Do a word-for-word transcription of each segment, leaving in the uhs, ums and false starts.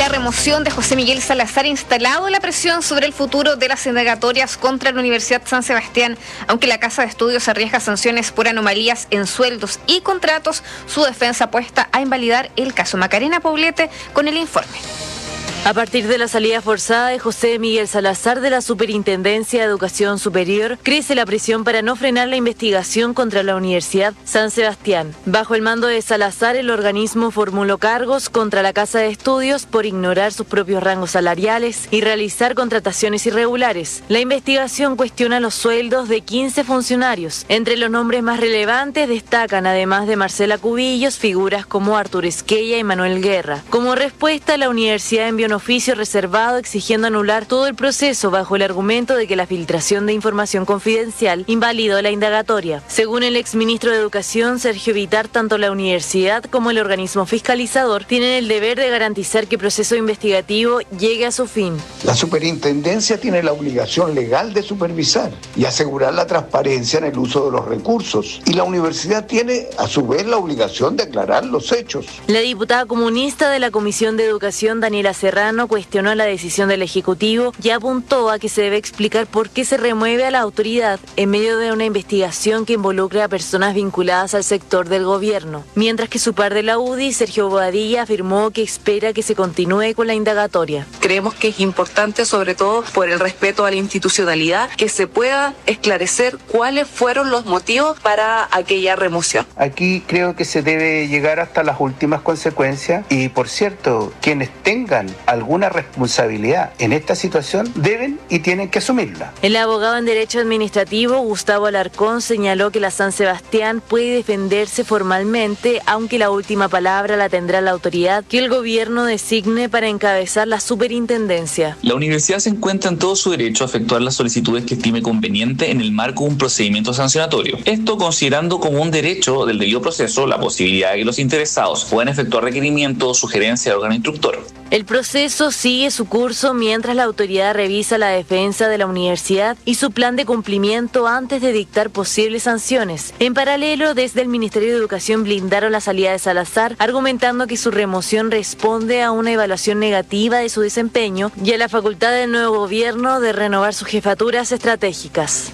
la remoción de José Miguel Salazar ha instalado la presión sobre el futuro de las indagatorias contra la Universidad San Sebastián. Aunque la Casa de Estudios arriesga sanciones por anomalías en sueldos y contratos, su defensa apuesta a invalidar el caso. Macarena Poblete con el informe. A partir de la salida forzada de José Miguel Salazar de la Superintendencia de Educación Superior, crece la presión para no frenar la investigación contra la Universidad San Sebastián. Bajo el mando de Salazar, el organismo formuló cargos contra la Casa de Estudios por ignorar sus propios rangos salariales y realizar contrataciones irregulares. La investigación cuestiona los sueldos de quince funcionarios. Entre los nombres más relevantes destacan, además de Marcela Cubillos, figuras como Arturo Esquella y Manuel Guerra. Como respuesta, la universidad envió un oficio reservado exigiendo anular todo el proceso bajo el argumento de que la filtración de información confidencial invalidó la indagatoria. Según el exministro de Educación, Sergio Vitar, tanto la universidad como el organismo fiscalizador tienen el deber de garantizar que el proceso investigativo llegue a su fin. La superintendencia tiene la obligación legal de supervisar y asegurar la transparencia en el uso de los recursos, y la universidad tiene a su vez la obligación de aclarar los hechos. La diputada comunista de la Comisión de Educación, Daniela Serrano, cuestionó la decisión del Ejecutivo y apuntó a que se debe explicar por qué se remueve a la autoridad en medio de una investigación que involucra a personas vinculadas al sector del gobierno. Mientras que su par de la U D I, Sergio Bobadilla, afirmó que espera que se continúe con la indagatoria. Creemos que es importante, sobre todo por el respeto a la institucionalidad, que se pueda esclarecer cuáles fueron los motivos para aquella remoción. Aquí creo que se debe llegar hasta las últimas consecuencias y, por cierto, quienes tengan alguna responsabilidad en esta situación deben y tienen que asumirla. El abogado en Derecho Administrativo, Gustavo Alarcón, señaló que la San Sebastián puede defenderse formalmente, aunque la última palabra la tendrá la autoridad que el gobierno designe para encabezar la superintendencia. La universidad se encuentra en todo su derecho a efectuar las solicitudes que estime conveniente en el marco de un procedimiento sancionatorio. Esto considerando como un derecho del debido proceso la posibilidad de que los interesados puedan efectuar requerimientos o sugerencias al órgano instructor. El proceso sigue su curso mientras la autoridad revisa la defensa de la universidad y su plan de cumplimiento antes de dictar posibles sanciones. En paralelo, desde el Ministerio de Educación blindaron la salida de Salazar, argumentando que su remoción responde a una evaluación negativa de su desempeño y a la facultad del nuevo gobierno de renovar sus jefaturas estratégicas.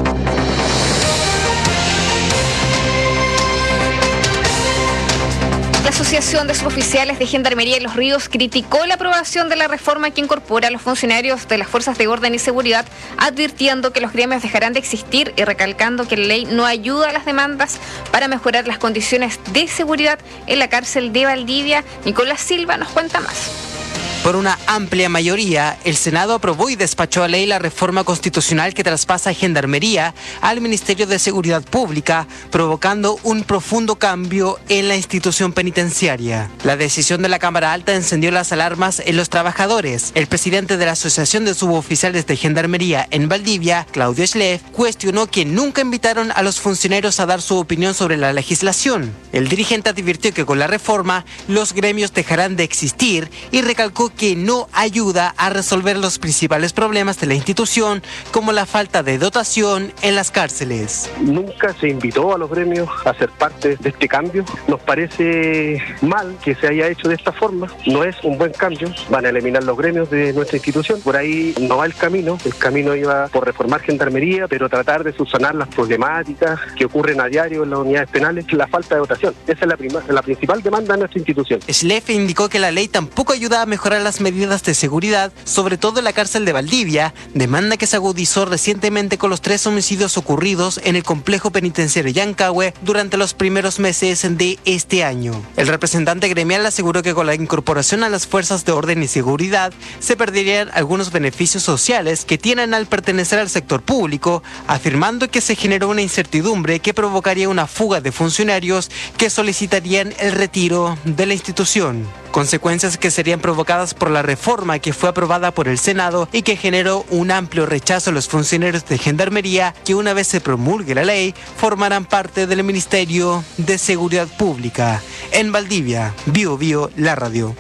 La Asociación de Suboficiales de Gendarmería de Los Ríos criticó la aprobación de la reforma que incorpora a los funcionarios de las Fuerzas de Orden y Seguridad, advirtiendo que los gremios dejarán de existir y recalcando que la ley no ayuda a las demandas para mejorar las condiciones de seguridad en la cárcel de Valdivia. Nicolás Silva nos cuenta más. Por una amplia mayoría, el Senado aprobó y despachó a ley la reforma constitucional que traspasa a Gendarmería al Ministerio de Seguridad Pública, provocando un profundo cambio en la institución penitenciaria. La decisión de la Cámara Alta encendió las alarmas en los trabajadores. El presidente de la Asociación de Suboficiales de Gendarmería en Valdivia, Claudio Schleff, cuestionó que nunca invitaron a los funcionarios a dar su opinión sobre la legislación. El dirigente advirtió que con la reforma los gremios dejarán de existir y recalcó que no ayuda a resolver los principales problemas de la institución, como la falta de dotación en las cárceles. Nunca se invitó a los gremios a ser parte de este cambio. Nos parece mal que se haya hecho de esta forma. No es un buen cambio. Van a eliminar los gremios de nuestra institución. Por ahí no va el camino. El camino iba por reformar Gendarmería, pero tratar de subsanar las problemáticas que ocurren a diario en las unidades penales, la falta de dotación. Esa es la, prima, la principal demanda de nuestra institución. Schleff indicó que la ley tampoco ayuda a mejorar las medidas de seguridad, sobre todo en la cárcel de Valdivia, demanda que se agudizó recientemente con los tres homicidios ocurridos en el complejo penitenciario Yancahue durante los primeros meses de este año. El representante gremial aseguró que con la incorporación a las fuerzas de orden y seguridad se perderían algunos beneficios sociales que tienen al pertenecer al sector público, afirmando que se generó una incertidumbre que provocaría una fuga de funcionarios que solicitarían el retiro de la institución. Consecuencias que serían provocadas por la reforma que fue aprobada por el Senado y que generó un amplio rechazo a los funcionarios de Gendarmería que, una vez se promulgue la ley, formarán parte del Ministerio de Seguridad Pública. En Valdivia, Bio Bio, la radio.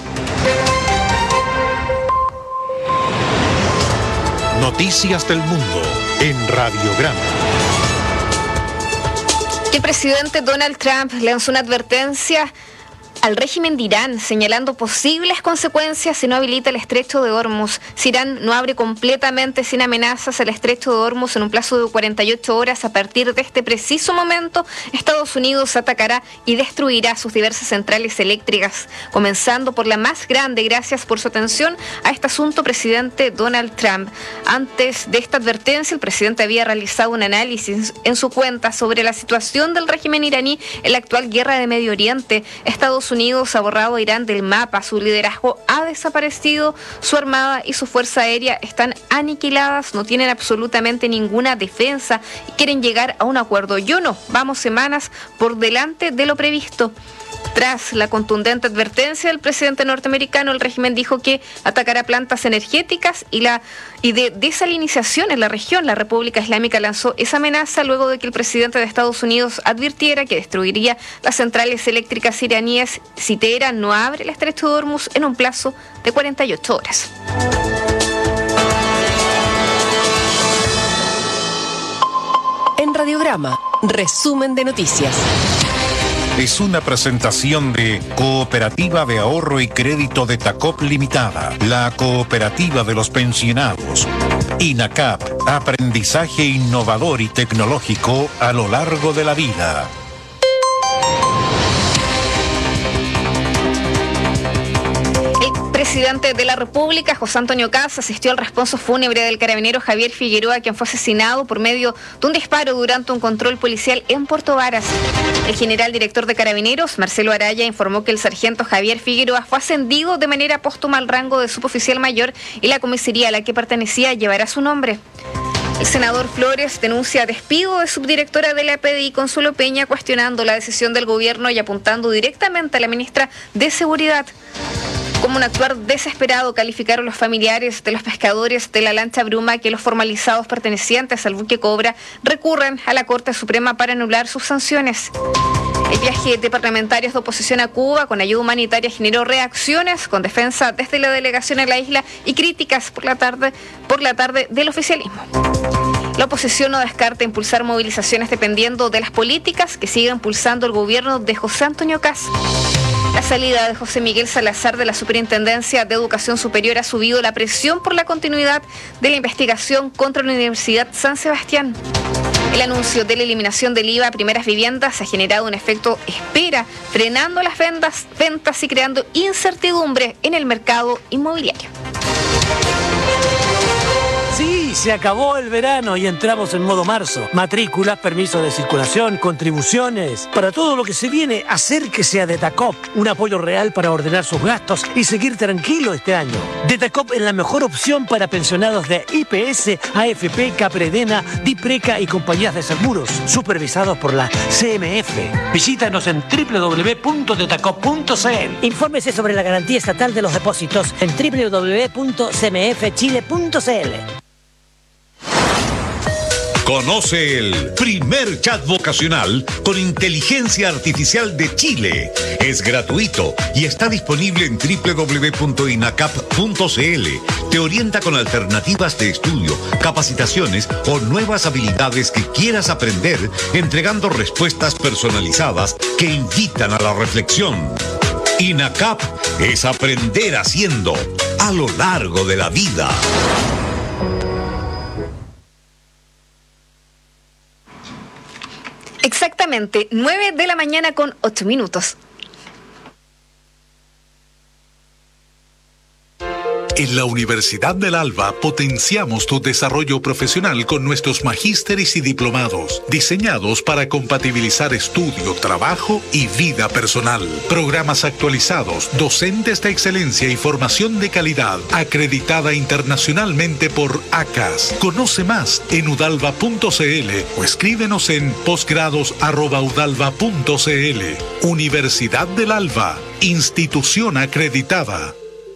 Noticias del Mundo en Radiograma. El presidente Donald Trump lanzó una advertencia al régimen de Irán, señalando posibles consecuencias si no habilita el estrecho de Hormuz. Si Irán no abre completamente sin amenazas el estrecho de Hormuz en un plazo de cuarenta y ocho horas, a partir de este preciso momento, Estados Unidos atacará y destruirá sus diversas centrales eléctricas, comenzando por la más grande. Gracias por su atención a este asunto, presidente Donald Trump. Antes de esta advertencia, el presidente había realizado un análisis en su cuenta sobre la situación del régimen iraní en la actual guerra de Medio Oriente. Estados Unidos ha borrado a Irán del mapa, su liderazgo ha desaparecido, su armada y su fuerza aérea están aniquiladas, no tienen absolutamente ninguna defensa y quieren llegar a un acuerdo. Yo no, vamos semanas por delante de lo previsto. Tras la contundente advertencia del presidente norteamericano, el régimen dijo que atacará plantas energéticas y la y de desalinización en la región. La República Islámica lanzó esa amenaza luego de que el presidente de Estados Unidos advirtiera que destruiría las centrales eléctricas iraníes si Teherán no abre el estrecho de Hormuz en un plazo de cuarenta y ocho horas. En Radiograma, resumen de noticias. Es una presentación de Cooperativa de Ahorro y Crédito de Tacop Limitada, la cooperativa de los pensionados. INACAP, aprendizaje innovador y tecnológico a lo largo de la vida. El presidente de la República, José Antonio Kast, asistió al responso fúnebre del carabinero Javier Figueroa, quien fue asesinado por medio de un disparo durante un control policial en Puerto Varas. El general director de Carabineros, Marcelo Araya, informó que el sargento Javier Figueroa fue ascendido de manera póstuma al rango de suboficial mayor y la comisaría a la que pertenecía llevará su nombre. El senador Flores denuncia despido de subdirectora de la P D I, Consuelo Peña, cuestionando la decisión del gobierno y apuntando directamente a la ministra de Seguridad. Como un actuar desesperado, calificaron los familiares de los pescadores de la lancha Bruma que los formalizados pertenecientes al buque Cobra recurren a la Corte Suprema para anular sus sanciones. El viaje de parlamentarios de oposición a Cuba con ayuda humanitaria generó reacciones con defensa desde la delegación en la isla y críticas por la tarde, por la tarde del oficialismo. La oposición no descarta impulsar movilizaciones dependiendo de las políticas que siga impulsando el gobierno de José Antonio Kast. La salida de José Miguel Salazar de la Superintendencia de Educación Superior ha subido la presión por la continuidad de la investigación contra la Universidad San Sebastián. El anuncio de la eliminación del I V A a primeras viviendas ha generado un efecto espera, frenando las ventas, ventas y creando incertidumbre en el mercado inmobiliario. Sí, se acabó el verano y entramos en modo marzo. Matrículas, permisos de circulación, contribuciones. Para todo lo que se viene, acérquese a Detacop. Un apoyo real para ordenar sus gastos y seguir tranquilo este año. Detacop es la mejor opción para pensionados de I P S, A F P, Capredena, Dipreca y compañías de seguros, supervisados por la C M F. Visítanos en doble u doble u doble u punto detacop punto c l. Infórmese sobre la garantía estatal de los depósitos en doble u doble u doble u punto c m f chile punto c l. Conoce el primer chat vocacional con inteligencia artificial de Chile. Es gratuito y está disponible en doble u doble u doble u punto inacap punto c l. Te orienta con alternativas de estudio, capacitaciones o nuevas habilidades que quieras aprender, entregando respuestas personalizadas que invitan a la reflexión. INACAP es aprender haciendo a lo largo de la vida. Exactamente, nueve de la mañana con ocho minutos. En la Universidad del Alba potenciamos tu desarrollo profesional con nuestros magísteres y diplomados, diseñados para compatibilizar estudio, trabajo y vida personal. Programas actualizados, docentes de excelencia y formación de calidad, acreditada internacionalmente por A C A S. Conoce más en udalva punto c l o escríbenos en posgrados arroba udalva punto c l. Universidad del Alba, institución acreditada.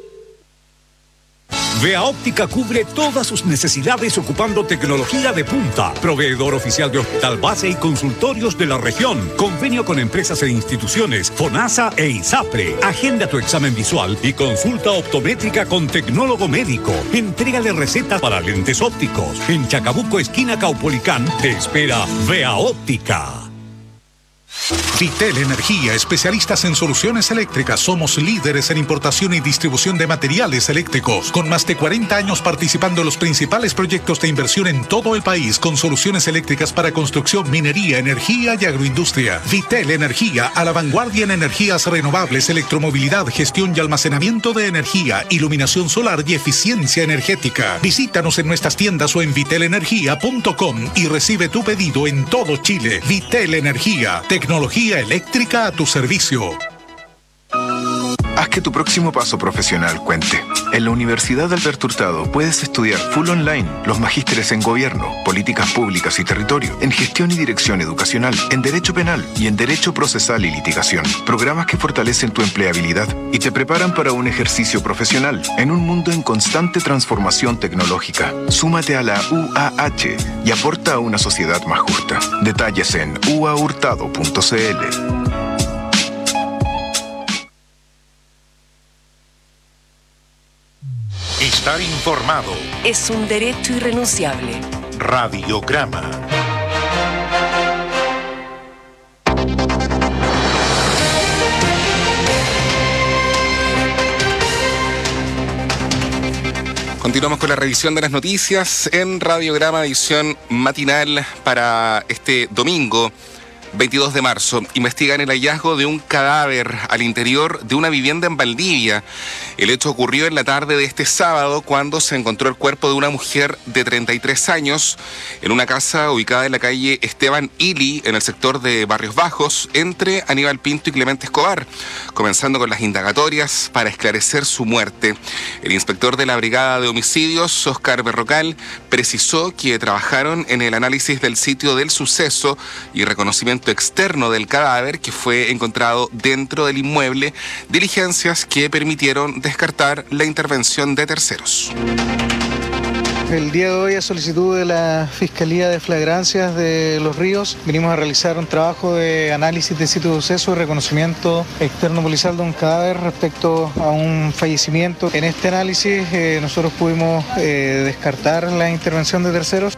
Vea Óptica cubre todas sus necesidades ocupando tecnología de punta. Proveedor oficial de hospital base y consultorios de la región. Convenio con empresas e instituciones, FONASA e ISAPRE. Agenda tu examen visual y consulta optométrica con tecnólogo médico. Entrega de recetas para lentes ópticos. En Chacabuco, esquina Caupolicán, te espera Vea Óptica. Vitel Energía, especialistas en soluciones eléctricas. Somos líderes en importación y distribución de materiales eléctricos, con más de cuarenta años participando en los principales proyectos de inversión en todo el país, con soluciones eléctricas para construcción, minería, energía y agroindustria. Vitel Energía, a la vanguardia en energías renovables, electromovilidad, gestión y almacenamiento de energía, iluminación solar y eficiencia energética. Visítanos en nuestras tiendas o en vitel energía punto com y recibe tu pedido en todo Chile. Vitel Energía, tecnología eléctrica a tu servicio. Haz que tu próximo paso profesional cuente. En la Universidad Alberto Hurtado puedes estudiar full online los magísteres en Gobierno, Políticas Públicas y Territorio, en Gestión y Dirección Educacional, en Derecho Penal y en Derecho Procesal y Litigación. Programas que fortalecen tu empleabilidad y te preparan para un ejercicio profesional en un mundo en constante transformación tecnológica. Súmate a la U A H y aporta a una sociedad más justa. Detalles en u a hurtado punto c l. Estar informado es un derecho irrenunciable. Radiograma. Continuamos con la revisión de las noticias en Radiograma, edición matinal para este domingo veintidós de marzo. Investigan el hallazgo de un cadáver al interior de una vivienda en Valdivia. El hecho ocurrió en la tarde de este sábado, cuando se encontró el cuerpo de una mujer de treinta y tres años en una casa ubicada en la calle Esteban Ili, en el sector de Barrios Bajos, entre Aníbal Pinto y Clemente Escobar, comenzando con las indagatorias para esclarecer su muerte. El inspector de la Brigada de Homicidios, Óscar Berrocal, precisó que trabajaron en el análisis del sitio del suceso y reconocimiento externo del cadáver que fue encontrado dentro del inmueble, diligencias que permitieron descartar la intervención de terceros. El día de hoy, a solicitud de la Fiscalía de Flagrancias de Los Ríos, vinimos a realizar un trabajo de análisis de sitio de suceso y reconocimiento externo policial de un cadáver respecto a un fallecimiento. En este análisis eh, nosotros pudimos eh, descartar la intervención de terceros.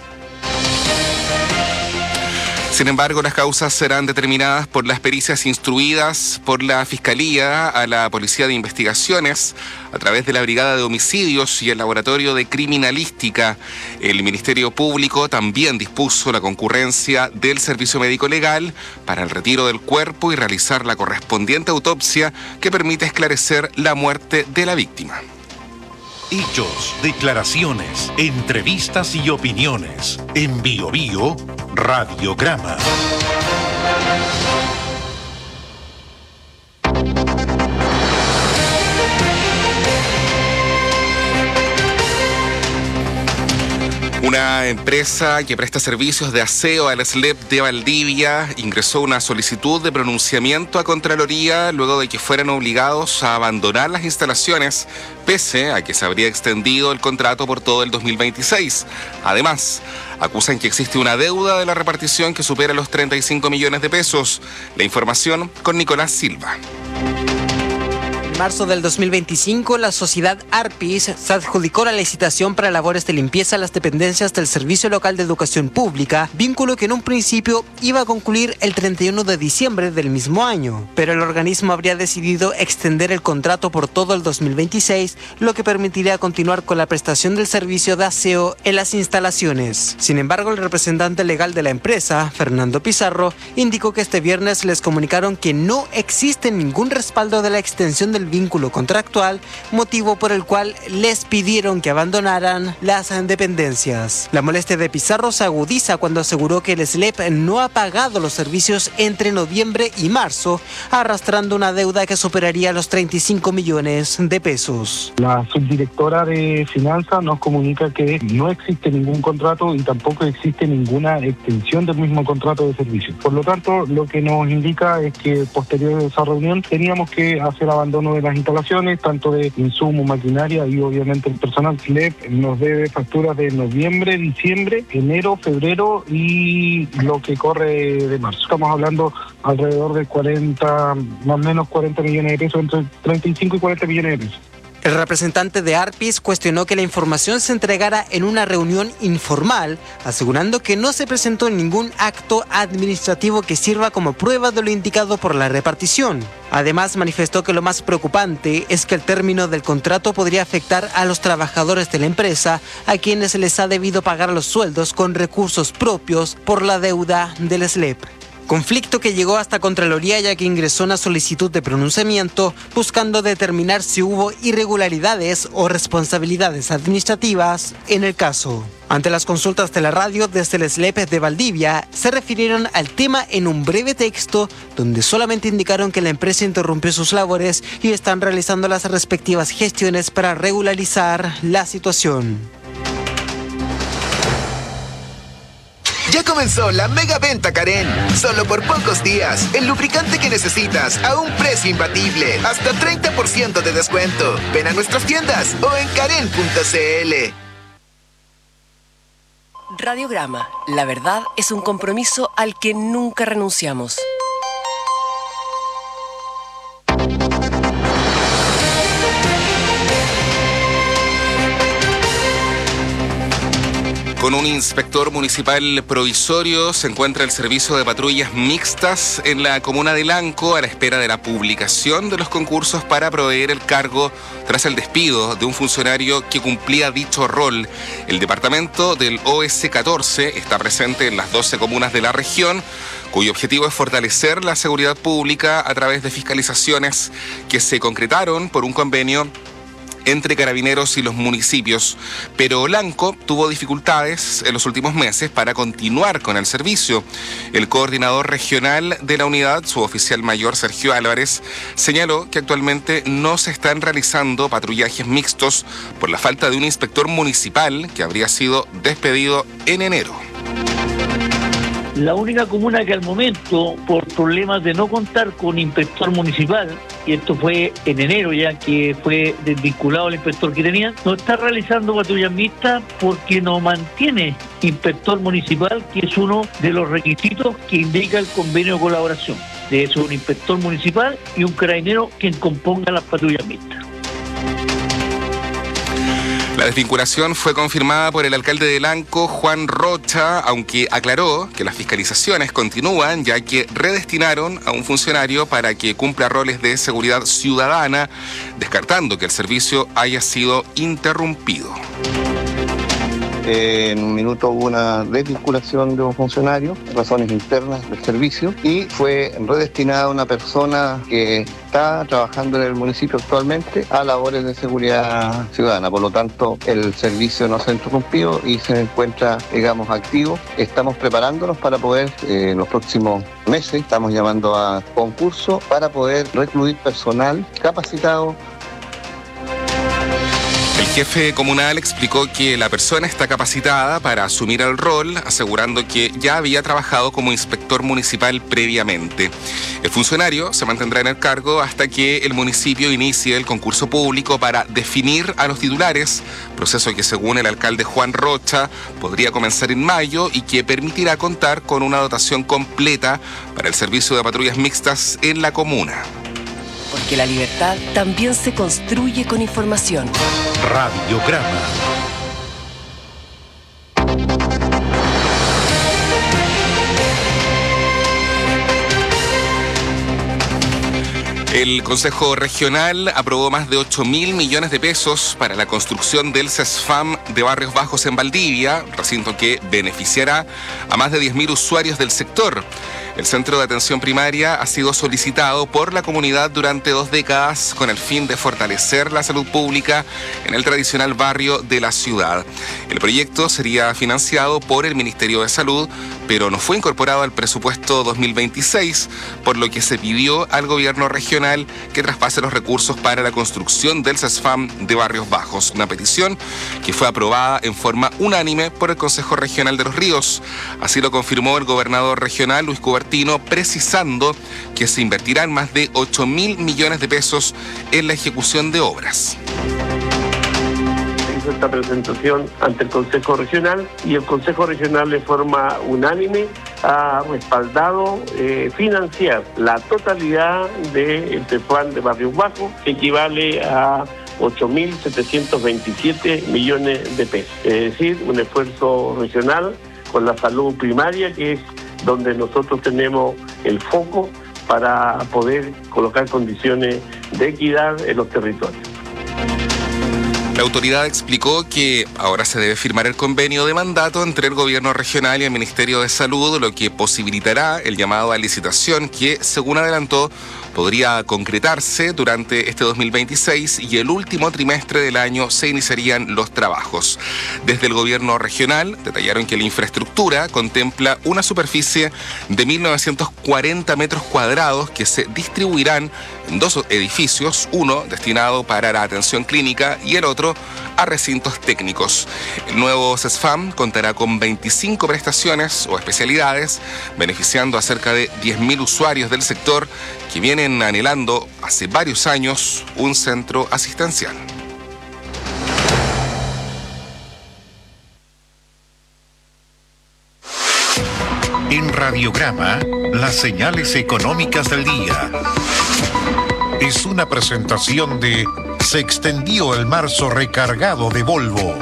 Sin embargo, las causas serán determinadas por las pericias instruidas por la Fiscalía a la Policía de Investigaciones a través de la Brigada de Homicidios y el Laboratorio de Criminalística. El Ministerio Público también dispuso la concurrencia del Servicio Médico Legal para el retiro del cuerpo y realizar la correspondiente autopsia que permite esclarecer la muerte de la víctima. Hechos, declaraciones, entrevistas y opiniones. En Bio Bio, Radiograma. Una empresa que presta servicios de aseo al S L E P de Valdivia ingresó una solicitud de pronunciamiento a Contraloría luego de que fueran obligados a abandonar las instalaciones, pese a que se habría extendido el contrato por todo el dos mil veintiséis. Además, acusan que existe una deuda de la repartición que supera los treinta y cinco millones de pesos. La información con Nicolás Silva. En marzo del dos mil veinticinco, la sociedad Arpis se adjudicó la licitación para labores de limpieza a las dependencias del Servicio Local de Educación Pública, vínculo que en un principio iba a concluir el treinta y uno de diciembre del mismo año. Pero el organismo habría decidido extender el contrato por todo el dos mil veintiséis, lo que permitiría continuar con la prestación del servicio de aseo en las instalaciones. Sin embargo, el representante legal de la empresa, Fernando Pizarro, indicó que este viernes les comunicaron que no existe ningún respaldo de la extensión del vínculo contractual, motivo por el cual les pidieron que abandonaran las dependencias. La molestia de Pizarro se agudiza cuando aseguró que el S L E P no ha pagado los servicios entre noviembre y marzo, arrastrando una deuda que superaría los treinta y cinco millones de pesos. La subdirectora de Finanzas nos comunica que no existe ningún contrato y tampoco existe ninguna extensión del mismo contrato de servicio. Por lo tanto, lo que nos indica es que posterior a esa reunión teníamos que hacer abandono de las instalaciones, tanto de insumos, maquinaria y obviamente el personal. S L E P nos debe facturas de noviembre, diciembre, enero, febrero y lo que corre de marzo. Estamos hablando alrededor de cuarenta, más o menos cuarenta millones de pesos, entre treinta y cinco y cuarenta millones de pesos. El representante de Arpis cuestionó que la información se entregara en una reunión informal, asegurando que no se presentó ningún acto administrativo que sirva como prueba de lo indicado por la repartición. Además, manifestó que lo más preocupante es que el término del contrato podría afectar a los trabajadores de la empresa, a quienes se les ha debido pagar los sueldos con recursos propios por la deuda del S L E P. Conflicto que llegó hasta Contraloría, ya que ingresó una solicitud de pronunciamiento buscando determinar si hubo irregularidades o responsabilidades administrativas en el caso. Ante las consultas de la radio desde el S L E P de Valdivia, se refirieron al tema en un breve texto donde solamente indicaron que la empresa interrumpió sus labores y están realizando las respectivas gestiones para regularizar la situación. Ya comenzó la mega venta Karen. Solo por pocos días, el lubricante que necesitas a un precio imbatible. Hasta treinta por ciento de descuento. Ven a nuestras tiendas o en karen punto c l. Radiograma. La verdad es un compromiso al que nunca renunciamos. Con un inspector municipal provisorio se encuentra el servicio de patrullas mixtas en la comuna de Lanco a la espera de la publicación de los concursos para proveer el cargo tras el despido de un funcionario que cumplía dicho rol. El departamento del O S catorce está presente en las doce comunas de la región, cuyo objetivo es fortalecer la seguridad pública a través de fiscalizaciones que se concretaron por un convenio entre Carabineros y los municipios, pero Lanco tuvo dificultades en los últimos meses para continuar con el servicio. El coordinador regional de la unidad, suboficial mayor Sergio Álvarez, señaló que actualmente no se están realizando patrullajes mixtos por la falta de un inspector municipal que habría sido despedido en enero. La única comuna que al momento, por problemas de no contar con inspector municipal, y esto fue en enero ya que fue desvinculado al inspector que tenía, no está realizando patrullas mixtas porque no mantiene inspector municipal, que es uno de los requisitos que indica el convenio de colaboración. Debe ser un inspector municipal y un carabinero quien componga las patrullas mixtas. La desvinculación fue confirmada por el alcalde de Lanco, Juan Rocha, aunque aclaró que las fiscalizaciones continúan, ya que redestinaron a un funcionario para que cumpla roles de seguridad ciudadana, descartando que el servicio haya sido interrumpido. Eh, en un minuto hubo una desvinculación de un funcionario, razones internas del servicio, y fue redestinada una persona que está trabajando en el municipio actualmente a labores de seguridad ciudadana. Por lo tanto, el servicio no se ha interrumpido y se encuentra, digamos, activo. Estamos preparándonos para poder, eh, en los próximos meses, estamos llamando a concurso para poder recluir personal capacitado. El jefe comunal explicó que la persona está capacitada para asumir el rol, asegurando que ya había trabajado como inspector municipal previamente. El funcionario se mantendrá en el cargo hasta que el municipio inicie el concurso público para definir a los titulares, proceso que según el alcalde Juan Rocha podría comenzar en mayo y que permitirá contar con una dotación completa para el servicio de patrullas mixtas en la comuna. Porque la libertad también se construye con información. Radiograma. El Consejo Regional aprobó más de ocho mil millones de pesos para la construcción del CESFAM de Barrios Bajos en Valdivia, recinto que beneficiará a más de diez mil usuarios del sector. El centro de atención primaria ha sido solicitado por la comunidad durante dos décadas con el fin de fortalecer la salud pública en el tradicional barrio de la ciudad. El proyecto sería financiado por el Ministerio de Salud, pero no fue incorporado al presupuesto dos mil veintiséis, por lo que se pidió al gobierno regional que traspase los recursos para la construcción del CESFAM de Barrios Bajos, una petición que fue aprobada en forma unánime por el Consejo Regional de Los Ríos. Así lo confirmó el gobernador regional, Luis Cubertino, precisando que se invertirán más de ocho mil millones de pesos en la ejecución de obras. Hizo esta presentación ante el Consejo Regional y el Consejo Regional de forma unánime ha respaldado eh, financiar la totalidad del CESFAM de Barrios Bajos, que equivale a ocho mil setecientos veintisiete millones de pesos. Es decir, un esfuerzo regional con la salud primaria, que es donde nosotros tenemos el foco para poder colocar condiciones de equidad en los territorios. La autoridad explicó que ahora se debe firmar el convenio de mandato entre el gobierno regional y el Ministerio de Salud, lo que posibilitará el llamado a licitación que, según adelantó, podría concretarse durante este dos mil veintiséis y el último trimestre del año se iniciarían los trabajos. Desde el gobierno regional detallaron que la infraestructura contempla una superficie de mil novecientos cuarenta metros cuadrados que se distribuirán en dos edificios, uno destinado para la atención clínica y el otro a recintos técnicos. El nuevo CESFAM contará con veinticinco prestaciones o especialidades, beneficiando a cerca de diez mil usuarios del sector que vienen anhelando hace varios años un centro asistencial. En Radiograma, las señales económicas del día. Es una presentación de Se extendió el marzo recargado de Volvo.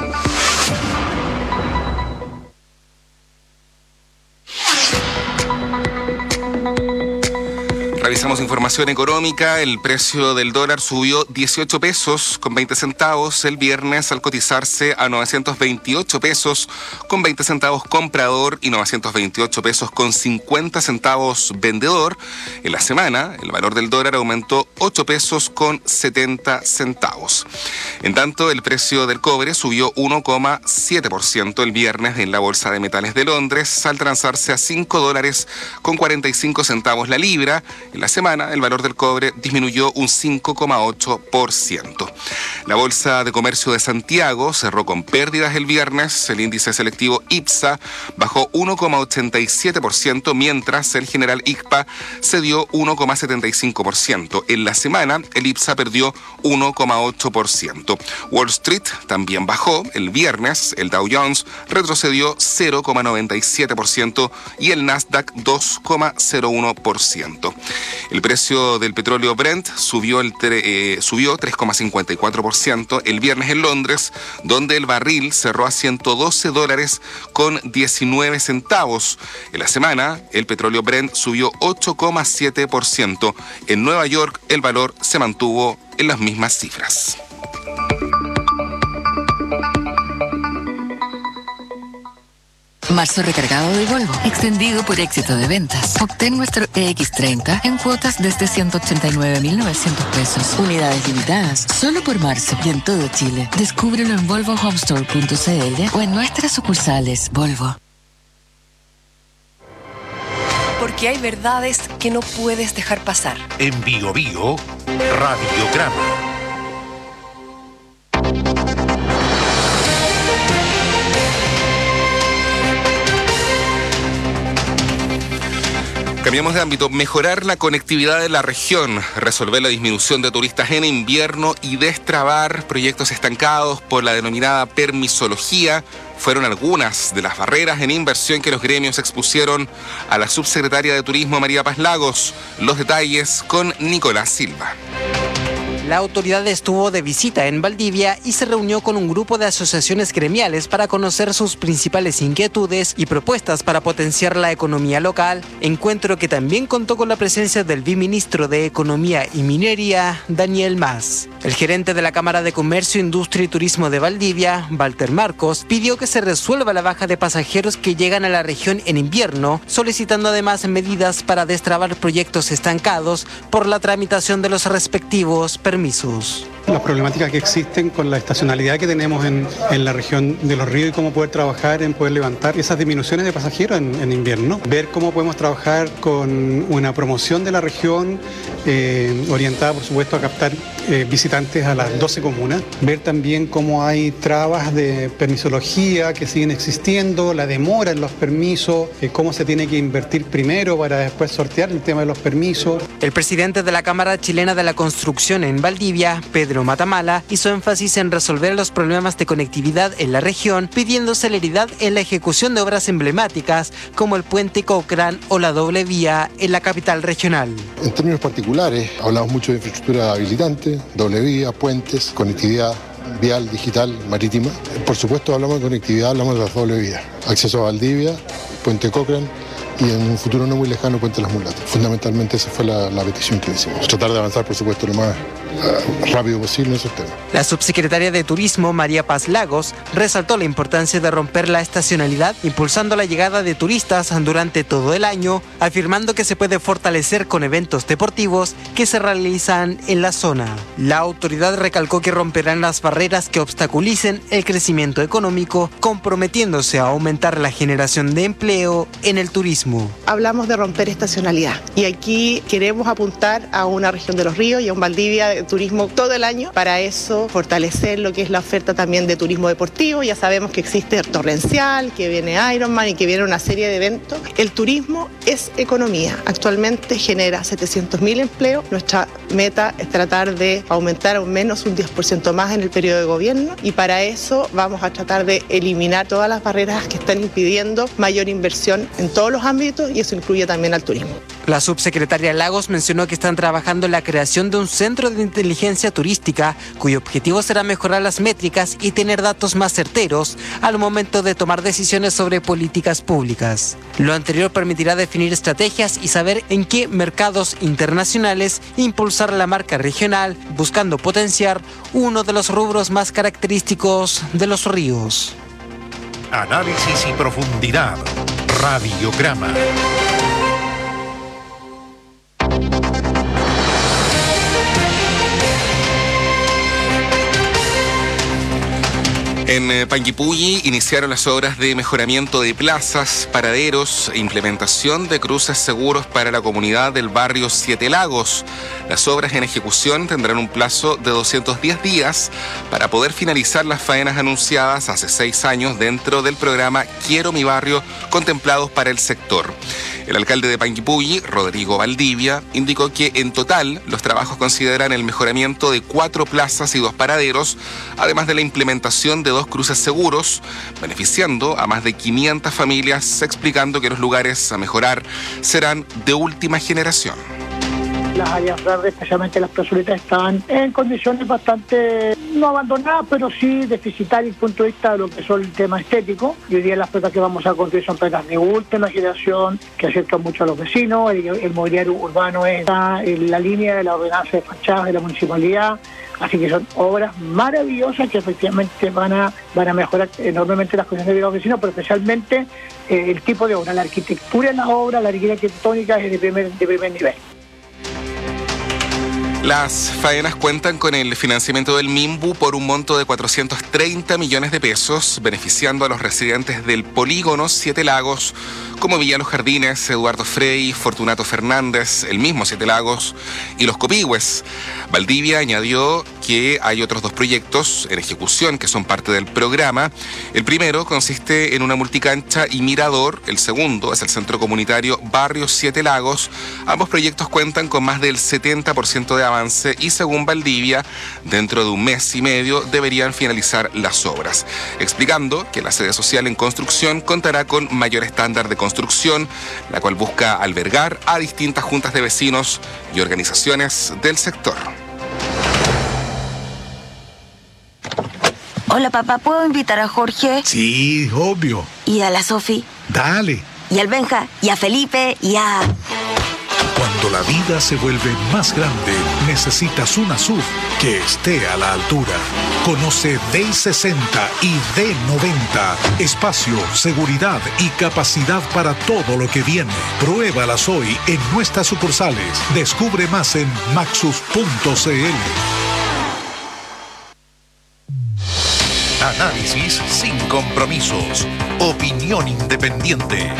Revisamos información económica. El precio del dólar subió dieciocho pesos con veinte centavos el viernes al cotizarse a novecientos veintiocho pesos con veinte centavos comprador y novecientos veintiocho pesos con cincuenta centavos vendedor. En la semana, el valor del dólar aumentó ocho pesos con setenta centavos. En tanto, el precio del cobre subió uno coma siete por ciento el viernes en la Bolsa de Metales de Londres al transarse a cinco dólares con cuarenta y cinco centavos la libra. En la semana, el valor del cobre disminuyó un cinco coma ocho por ciento. La Bolsa de Comercio de Santiago cerró con pérdidas el viernes. El índice selectivo IPSA bajó uno coma ochenta y siete por ciento, mientras el general I C P A cedió uno coma setenta y cinco por ciento. En la semana, el IPSA perdió uno coma ocho por ciento. Wall Street también bajó. El viernes, el Dow Jones retrocedió cero coma noventa y siete por ciento y el Nasdaq dos coma cero uno por ciento. El precio del petróleo Brent subió, el tre- eh, subió tres coma cincuenta y cuatro por ciento el viernes en Londres, donde el barril cerró a ciento doce dólares con diecinueve centavos. En la semana, el petróleo Brent subió ocho coma siete por ciento. En Nueva York, el valor se mantuvo en las mismas cifras. Marzo recargado de Volvo, extendido por éxito de ventas. Obtén nuestro E X treinta en cuotas desde ciento ochenta y nueve mil novecientos pesos. Unidades limitadas, solo por marzo y en todo Chile. Descúbrelo en volvo home store punto c l o en nuestras sucursales Volvo. Porque hay verdades que no puedes dejar pasar. En Bio Bio, Radiograma. Cambiamos de ámbito. Mejorar la conectividad de la región, resolver la disminución de turistas en invierno y destrabar proyectos estancados por la denominada permisología fueron algunas de las barreras en inversión que los gremios expusieron a la subsecretaria de Turismo María Paz Lagos. Los detalles con Nicolás Silva. La autoridad estuvo de visita en Valdivia y se reunió con un grupo de asociaciones gremiales para conocer sus principales inquietudes y propuestas para potenciar la economía local, encuentro que también contó con la presencia del viceministro de Economía y Minería, Daniel Mas. El gerente de la Cámara de Comercio, Industria y Turismo de Valdivia, Walter Marcos, pidió que se resuelva la baja de pasajeros que llegan a la región en invierno, solicitando además medidas para destrabar proyectos estancados por la tramitación de los respectivos permisos. Las problemáticas que existen con la estacionalidad que tenemos en, en la región de Los Ríos y cómo poder trabajar en poder levantar esas disminuciones de pasajeros en, en invierno. Ver cómo podemos trabajar con una promoción de la región eh, orientada, por supuesto, a captar eh, visitantes a las doce comunas. Ver también cómo hay trabas de permisología que siguen existiendo, la demora en los permisos, eh, cómo se tiene que invertir primero para después sortear el tema de los permisos. El presidente de la Cámara Chilena de la Construcción en Valdivia, Pedro Matamala, hizo énfasis en resolver los problemas de conectividad en la región, pidiendo celeridad en la ejecución de obras emblemáticas como el puente Cochrane o la doble vía en la capital regional. En términos particulares, titulares. Hablamos mucho de infraestructura habilitante, doble vía, puentes, conectividad vial, digital, marítima. Por supuesto hablamos de conectividad, hablamos de las doble vías. Acceso a Valdivia, Puente Cochrane y en un futuro no muy lejano Puente Las Mulatas. Fundamentalmente esa fue la, la petición que hicimos. Tratar de avanzar, por supuesto, lo más uh, rápido posible en esos temas. La subsecretaria de Turismo, María Paz Lagos, resaltó la importancia de romper la estacionalidad, impulsando la llegada de turistas durante todo el año, afirmando que se puede fortalecer con eventos deportivos que se realizan en la zona. La autoridad recalcó que romperán las barreras que obstaculicen el crecimiento económico, comprometiéndose a aumentar la generación de empleo en el turismo. Hablamos de romper estacionalidad y aquí queremos apuntar a una región de los ríos y a un Valdivia de turismo todo el año. Para eso fortalecer lo que es la oferta también de turismo deportivo. Ya sabemos que existe Torrencial, que viene Ironman y que viene una serie de eventos. El turismo es economía. Actualmente genera setecientos mil empleos. Nuestra meta es tratar de aumentar al menos un diez por ciento más en el periodo de gobierno y para eso vamos a tratar de eliminar todas las barreras que están impidiendo mayor inversión en todos los ámbitos y eso incluye también al turismo. La subsecretaria Lagos mencionó que están trabajando en la creación de un centro de inteligencia turística cuyo objetivo será mejorar las métricas y tener datos más certeros al momento de tomar decisiones sobre políticas públicas. Lo anterior permitirá definir estrategias y saber en qué mercados internacionales impulsar la marca regional, buscando potenciar uno de los rubros más característicos de los ríos. Análisis y profundidad. Radiograma. En eh, Panguipulli iniciaron las obras de mejoramiento de plazas, paraderos e implementación de cruces seguros para la comunidad del barrio Siete Lagos. Las obras en ejecución tendrán un plazo de doscientos diez días para poder finalizar las faenas anunciadas hace seis años dentro del programa Quiero mi barrio, contemplados para el sector. El alcalde de Panguipulli, Rodrigo Valdivia, indicó que en total los trabajos consideran el mejoramiento de cuatro plazas y dos paraderos, además de la implementación de dos cruces seguros, beneficiando a más de quinientas familias, explicando que los lugares a mejorar serán de última generación. Las áreas verdes, especialmente las plazuelas, estaban en condiciones bastante, no abandonadas, pero sí deficitarias desde el punto de vista de lo que son el tema estético. Y hoy día las plantas que vamos a construir son plantas de última generación, que acercan mucho a los vecinos. El, el mobiliario urbano está en la línea de la ordenanza de fachadas de la municipalidad. Así que son obras maravillosas que efectivamente van a, van a mejorar enormemente las condiciones de los vecinos, pero especialmente eh, el tipo de obra. La arquitectura de la obra, la arquitectura arquitectónica es de primer, de primer nivel. Las faenas cuentan con el financiamiento del MIMBU por un monto de cuatrocientos treinta millones de pesos, beneficiando a los residentes del polígono Siete Lagos, como Villa Los Jardines, Eduardo Frei, Fortunato Fernández, el mismo Siete Lagos y Los Copihue. Valdivia añadió que hay otros dos proyectos en ejecución que son parte del programa. El primero consiste en una multicancha y mirador, el segundo es el centro comunitario Barrio Siete Lagos. Ambos proyectos cuentan con más del setenta por ciento de avance y según Valdivia, dentro de un mes y medio deberían finalizar las obras, explicando que la sede social en construcción contará con mayor estándar de construcción, la cual busca albergar a distintas juntas de vecinos y organizaciones del sector. Hola papá, ¿puedo invitar a Jorge? Sí, obvio. ¿Y a la Sofi? Dale. ¿Y al Benja? ¿Y a Felipe? ¿Y a...? Cuando la vida se vuelve más grande, necesitas una S U V que esté a la altura. Conoce D sesenta y D noventa. Espacio, seguridad y capacidad para todo lo que viene. Pruébalas hoy en nuestras sucursales. Descubre más en maxus punto c l. Análisis sin compromisos. Opinión independiente.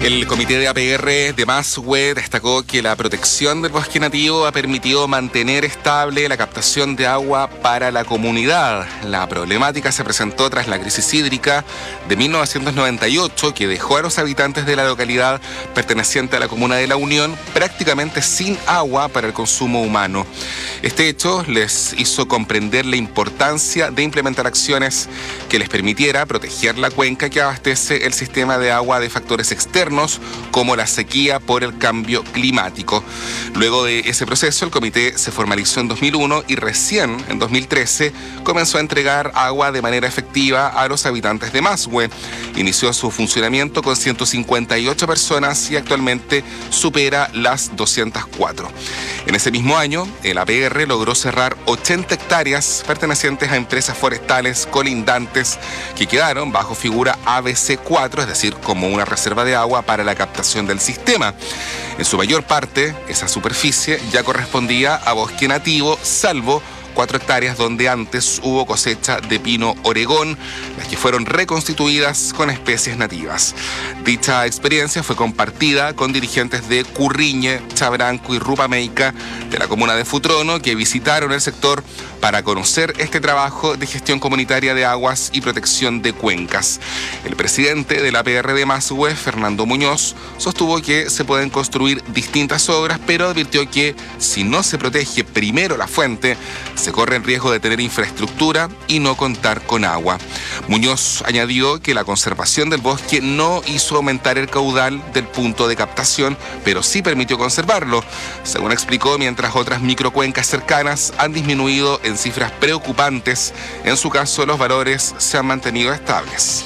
El comité de A P R de Masahue destacó que la protección del bosque nativo ha permitido mantener estable la captación de agua para la comunidad. La problemática se presentó tras la crisis hídrica de mil novecientos noventa y ocho, que dejó a los habitantes de la localidad perteneciente a la comuna de La Unión prácticamente sin agua para el consumo humano. Este hecho les hizo comprender la importancia de implementar acciones que les permitiera proteger la cuenca que abastece el sistema de agua de factores externos, como la sequía por el cambio climático. Luego de ese proceso, el comité se formalizó en dos mil uno y recién en dos mil trece comenzó a entregar agua de manera efectiva a los habitantes de Masahue. Inició su funcionamiento con ciento cincuenta y ocho personas y actualmente supera las doscientas cuatro. En ese mismo año, el A P R logró cerrar ochenta hectáreas pertenecientes a empresas forestales colindantes que quedaron bajo figura A B C cuatro, es decir, como una reserva de agua para la captación del sistema. En su mayor parte, esa superficie ya correspondía a bosque nativo, salvo cuatro hectáreas donde antes hubo cosecha de pino oregón, las que fueron reconstituidas con especies nativas. Dicha experiencia fue compartida con dirigentes de Curriñe, Chabranco y Rupameica de la comuna de Futrono, que visitaron el sector para conocer este trabajo de gestión comunitaria de aguas y protección de cuencas. El presidente de la A P R de Masahue, Fernando Muñoz, sostuvo que se pueden construir distintas obras, pero advirtió que si no se protege primero la fuente, se corre el riesgo de tener infraestructura y no contar con agua. Muñoz añadió que la conservación del bosque no hizo aumentar el caudal del punto de captación, pero sí permitió conservarlo. Según explicó, mientras otras microcuencas cercanas han disminuido en cifras preocupantes, en su caso los valores se han mantenido estables.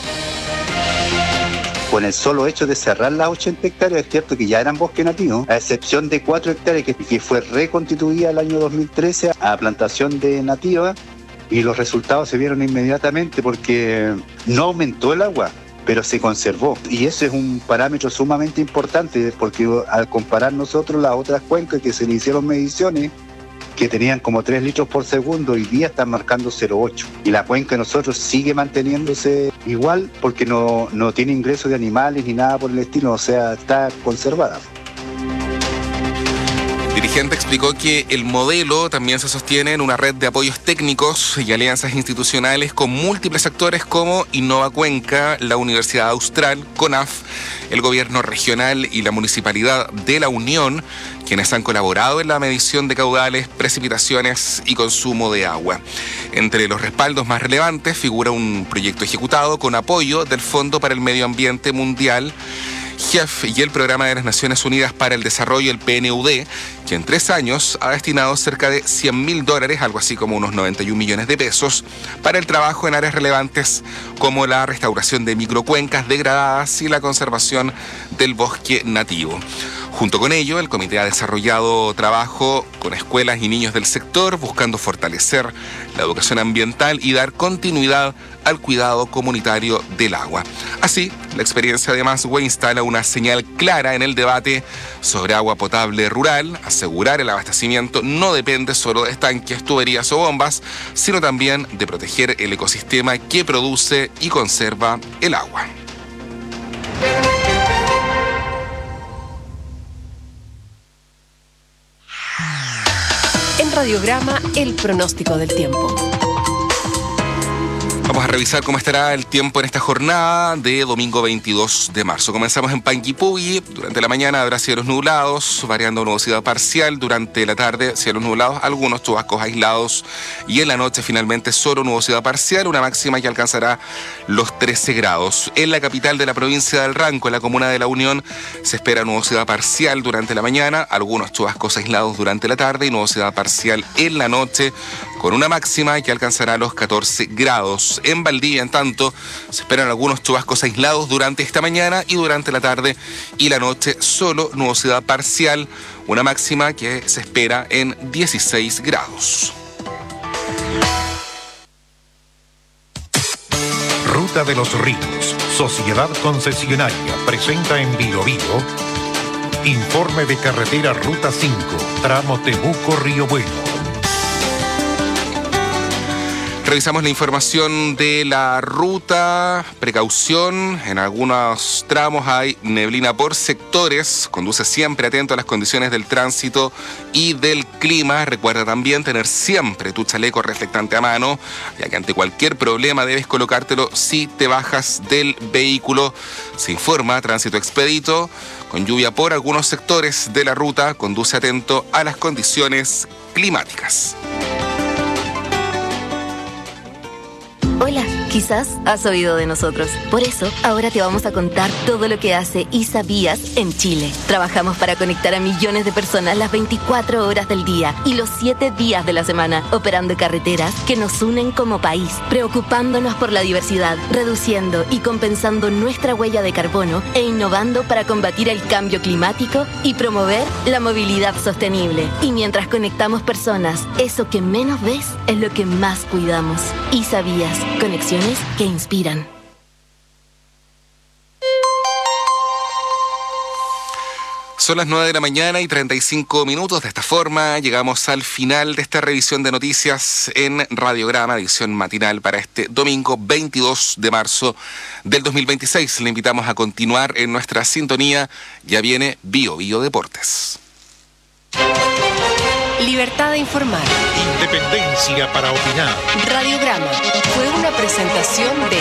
Con el solo hecho de cerrar las ochenta hectáreas, es cierto que ya eran bosque nativo, a excepción de cuatro hectáreas que, que fue reconstituida el año dos mil trece a plantación de nativa, y los resultados se vieron inmediatamente porque no aumentó el agua, pero se conservó. Y eso es un parámetro sumamente importante, porque al comparar nosotros las otras cuencas que se le hicieron mediciones, que tenían como tres litros por segundo, hoy día están marcando cero coma ocho. Y la cuenca de nosotros sigue manteniéndose igual porque no, no tiene ingreso de animales ni nada por el estilo, o sea, está conservada. El dirigente explicó que el modelo también se sostiene en una red de apoyos técnicos y alianzas institucionales con múltiples actores como Innova Cuenca, la Universidad Austral, CONAF, el gobierno regional y la Municipalidad de La Unión, quienes han colaborado en la medición de caudales, precipitaciones y consumo de agua. Entre los respaldos más relevantes figura un proyecto ejecutado con apoyo del Fondo para el Medio Ambiente Mundial, G E F, y el Programa de las Naciones Unidas para el Desarrollo, el P N U D, que en tres años ha destinado cerca de cien mil dólares, algo así como unos noventa y un millones de pesos, para el trabajo en áreas relevantes como la restauración de microcuencas degradadas y la conservación del bosque nativo. Junto con ello, el comité ha desarrollado trabajo con escuelas y niños del sector, buscando fortalecer la educación ambiental y dar continuidad al cuidado comunitario del agua. Así, la experiencia de Masahue instala una señal clara en el debate sobre agua potable rural. Asegurar el abastecimiento no depende solo de estanques, tuberías o bombas, sino también de proteger el ecosistema que produce y conserva el agua. En Radiograma, el pronóstico del tiempo. Vamos a revisar cómo estará el tiempo en esta jornada de domingo veintidós de marzo. Comenzamos en Panguipulli. Durante la mañana habrá cielos nublados, variando nubosidad parcial. Durante la tarde, cielos nublados, algunos chubascos aislados. Y en la noche, finalmente, solo nubosidad parcial, una máxima que alcanzará los trece grados. En la capital de la provincia del Ranco, en la comuna de La Unión, se espera nubosidad parcial durante la mañana, algunos chubascos aislados durante la tarde y nubosidad parcial en la noche, con una máxima que alcanzará los catorce grados. En Valdivia, en tanto, se esperan algunos chubascos aislados durante esta mañana y durante la tarde y la noche solo nubosidad parcial, una máxima que se espera en dieciséis grados. Ruta de los Ríos, Sociedad Concesionaria, presenta en Bio Bio informe de carretera Ruta cinco, tramo Temuco-Río Bueno. Revisamos la información de la ruta. Precaución, en algunos tramos hay neblina por sectores. Conduce siempre atento a las condiciones del tránsito y del clima. Recuerda también tener siempre tu chaleco reflectante a mano, ya que ante cualquier problema debes colocártelo si te bajas del vehículo. Se informa Tránsito Expedito. Con lluvia por algunos sectores de la ruta, conduce atento a las condiciones climáticas. Hola, quizás has oído de nosotros. Por eso, ahora te vamos a contar todo lo que hace ISABías en Chile. Trabajamos para conectar a millones de personas las veinticuatro horas del día y los siete días de la semana, operando carreteras que nos unen como país, preocupándonos por la diversidad, reduciendo y compensando nuestra huella de carbono e innovando para combatir el cambio climático y promover la movilidad sostenible. Y mientras conectamos personas, eso que menos ves es lo que más cuidamos. ISABías. Conexiones que inspiran. Son las nueve de la mañana y treinta y cinco minutos. De esta forma llegamos al final de esta revisión de noticias en Radiograma, edición matinal para este domingo veintidós de marzo del dos mil veintiséis. Le invitamos a continuar en nuestra sintonía. Ya viene Bio Bio Deportes. Libertad de informar. Independencia para opinar. Radiograma fue una presentación de...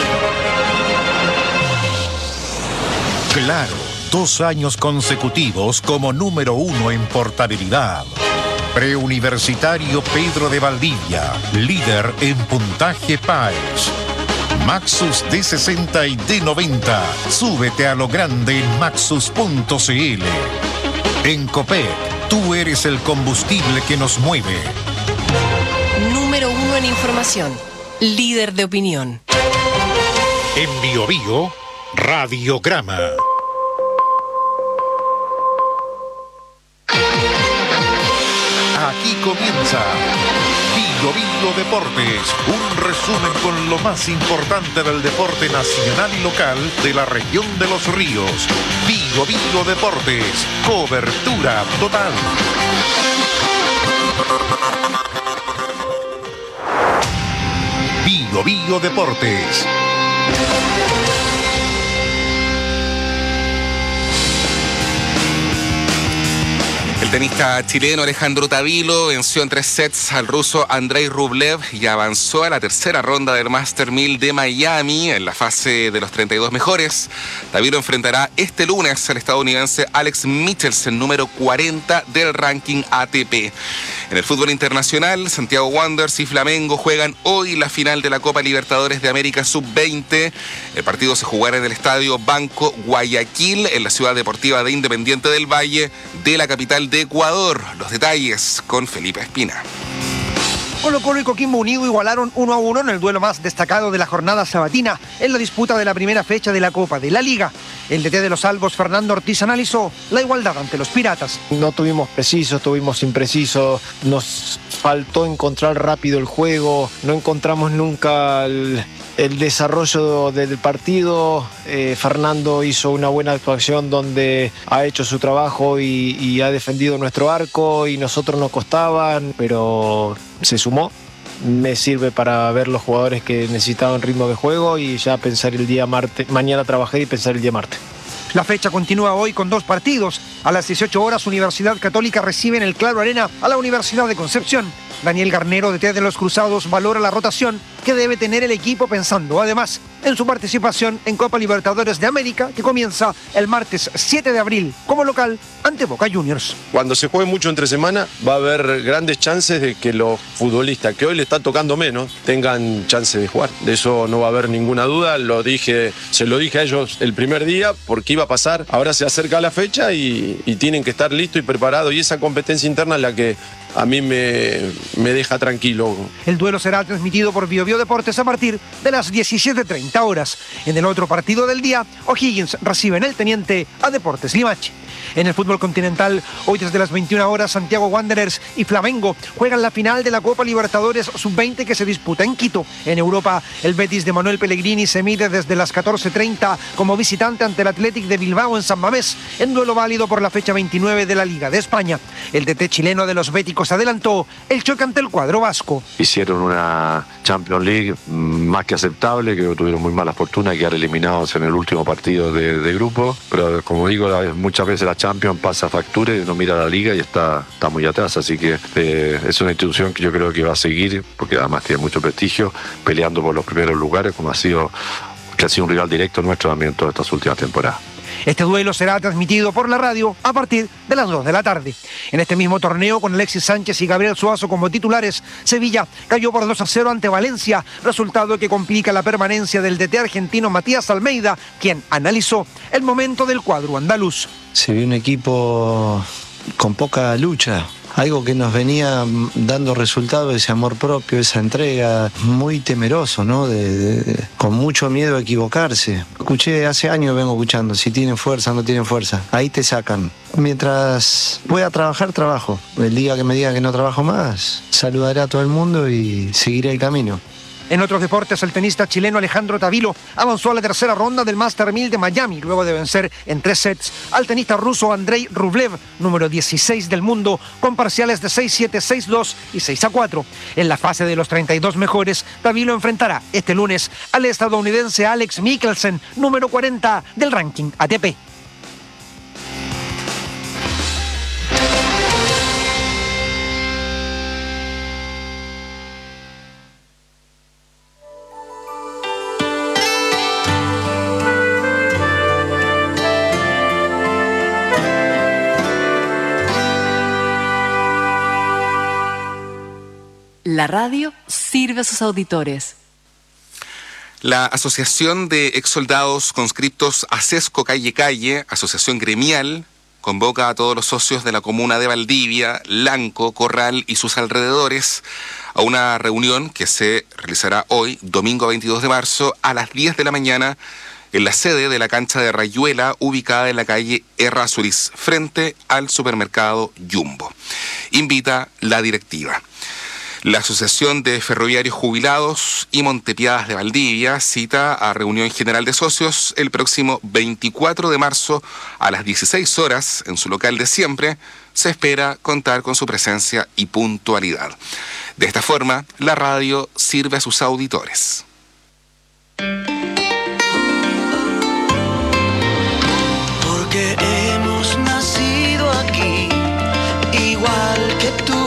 Claro, dos años consecutivos como número uno en portabilidad. Preuniversitario Pedro de Valdivia, líder en puntaje P A E S. Maxus D sesenta y D noventa. Súbete a lo grande en maxus punto c l. En Copec, tú eres el combustible que nos mueve. Número uno en información. Líder de opinión. En Bio Bio, Radiograma. Aquí comienza Bio Bio Deportes, un resumen con lo más importante del deporte nacional y local de la región de Los Ríos. Bio Bio Deportes, cobertura total. Bio Bio Deportes. El tenista chileno Alejandro Tavilo venció en tres sets al ruso Andrei Rublev y avanzó a la tercera ronda del Master mil de Miami en la fase de los treinta y dos mejores. Tavilo enfrentará este lunes al estadounidense Alex Michelsen, número cuarenta del ranking A T P. En el fútbol internacional, Santiago Wanderers y Flamengo juegan hoy la final de la Copa Libertadores de América sub veinte. El partido se jugará en el estadio Banco Guayaquil, en la ciudad deportiva de Independiente del Valle, de la capital de Ecuador. Los detalles con Felipe Espina. Colo Colo y Coquimbo Unido igualaron uno a uno en el duelo más destacado de la jornada sabatina en la disputa de la primera fecha de la Copa de la Liga. El D T de los Albos, Fernando Ortiz, analizó la igualdad ante los Piratas. No tuvimos precisos, tuvimos imprecisos, nos faltó encontrar rápido el juego, no encontramos nunca el, el desarrollo del partido. Eh, Fernando hizo una buena actuación donde ha hecho su trabajo y, y ha defendido nuestro arco y nosotros nos costaban, pero se sumó. Me sirve para ver los jugadores que necesitaban ritmo de juego y ya pensar el día martes, mañana trabajar y pensar el día martes. La fecha continúa hoy con dos partidos. A las dieciocho horas, Universidad Católica recibe en el Claro Arena a la Universidad de Concepción. Daniel Garnero, D T de los Cruzados, valora la rotación que debe tener el equipo pensando, además, en su participación en Copa Libertadores de América, que comienza el martes siete de abril como local ante Boca Juniors. Cuando se juegue mucho entre semana, va a haber grandes chances de que los futbolistas que hoy le está tocando menos tengan chance de jugar. De eso no va a haber ninguna duda. Lo dije, se lo dije a ellos el primer día porque iba a pasar. Ahora se acerca la fecha y, y tienen que estar listos y preparados. Y esa competencia interna es la que a mí me, me deja tranquilo. El duelo será transmitido por Bio Bio Deportes a partir de las diecisiete treinta horas. En el otro partido del día, O'Higgins recibe en el Teniente a Deportes Limache. En el fútbol continental, hoy desde las veintiuna horas, Santiago Wanderers y Flamengo juegan la final de la Copa Libertadores sub veinte que se disputa en Quito. En Europa, el Betis de Manuel Pellegrini se mide desde las catorce treinta como visitante ante el Athletic de Bilbao en San Mamés, en duelo válido por la fecha veintinueve de la Liga de España. El D T chileno de los béticos adelantó el choque ante el cuadro vasco. Hicieron una Champions League más que aceptable, que tuvieron muy mala fortuna de quedar eliminados en el último partido de, de grupo, pero como digo, muchas veces la Champions pasa factura y uno mira la Liga y está, está muy atrás, así que eh, es una institución que yo creo que va a seguir, porque además tiene mucho prestigio, peleando por los primeros lugares, como ha sido, que ha sido un rival directo nuestro también en todas estas últimas temporadas. Este duelo será transmitido por la radio a partir de las dos de la tarde. En este mismo torneo, con Alexis Sánchez y Gabriel Suazo como titulares, Sevilla cayó por dos a cero ante Valencia, resultado que complica la permanencia del D T argentino Matías Almeida, quien analizó el momento del cuadro andaluz. Se vio un equipo con poca lucha, algo que nos venía dando resultado, ese amor propio, esa entrega, muy temeroso, ¿no? De, de, de, con mucho miedo a equivocarse. Escuché, hace años vengo escuchando, si tienen fuerza, no tienen fuerza, ahí te sacan. Mientras pueda trabajar, trabajo. El día que me diga que no trabajo más, saludaré a todo el mundo y seguiré el camino. En otros deportes, el tenista chileno Alejandro Tavilo avanzó a la tercera ronda del Master mil de Miami, luego de vencer en tres sets al tenista ruso Andrei Rublev, número dieciséis del mundo, con parciales de seis siete, seis dos y seis a cuatro. En la fase de los treinta y dos mejores, Tavilo enfrentará este lunes al estadounidense Alex Michelsen, número cuarenta del ranking A T P. La radio sirve a sus auditores. La Asociación de Exsoldados Conscriptos ASESCO Calle Calle, asociación gremial, convoca a todos los socios de la comuna de Valdivia, Lanco, Corral y sus alrededores a una reunión que se realizará hoy, domingo veintidós de marzo, a las diez de la mañana, en la sede de la cancha de Rayuela, ubicada en la calle Errázuriz, frente al supermercado Jumbo. Invita la directiva. La Asociación de Ferroviarios Jubilados y Montepiadas de Valdivia cita a reunión general de socios el próximo veinticuatro de marzo a las dieciséis horas en su local de siempre. Se espera contar con su presencia y puntualidad. De esta forma, la radio sirve a sus auditores. Porque hemos nacido aquí, igual que tú.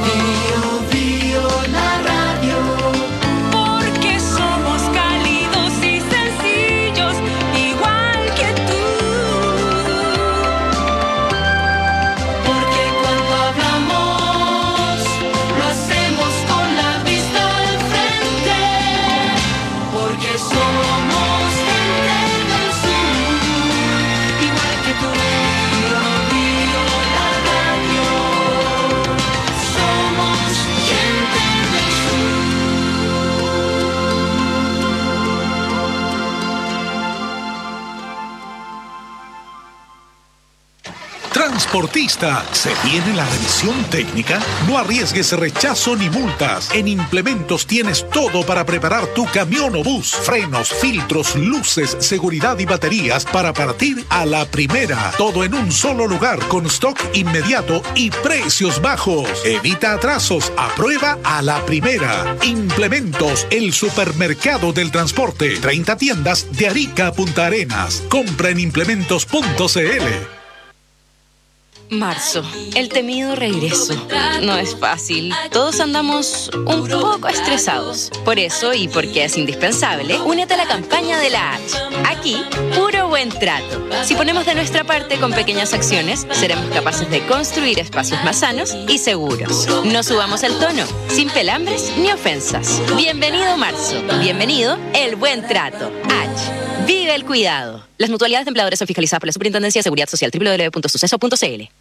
Transportista, ¿se viene la revisión técnica? No arriesgues rechazo ni multas. En Implementos tienes todo para preparar tu camión o bus. Frenos, filtros, luces, seguridad y baterías para partir a la primera. Todo en un solo lugar con stock inmediato y precios bajos. Evita atrasos. Aprueba a la primera. Implementos, el supermercado del transporte. treinta tiendas de Arica a Punta Arenas. Compra en implementos punto c l. Marzo, el temido regreso. No es fácil. Todos andamos un poco estresados. Por eso, y porque es indispensable, únete a la campaña de la H. Aquí, puro buen trato. Si ponemos de nuestra parte con pequeñas acciones, seremos capaces de construir espacios más sanos y seguros. No subamos el tono, sin pelambres ni ofensas. Bienvenido marzo. Bienvenido el buen trato. H. Vive el cuidado. Las mutualidades de empleadores son fiscalizadas por la Superintendencia de Seguridad Social. doble u doble u doble u punto suceso punto c l.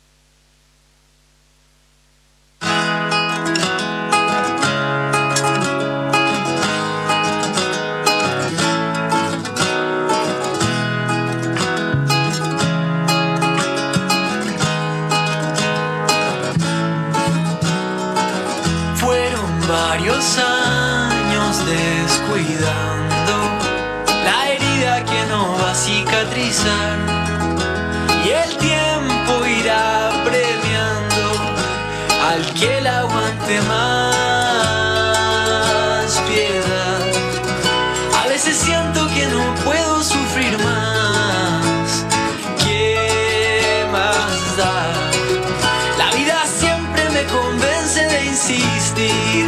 descuidando la herida que no va a cicatrizar, y el tiempo irá premiando al que la aguante más piedad. A veces siento que no puedo sufrir más. ¿Qué más da? La vida siempre me convence de insistir.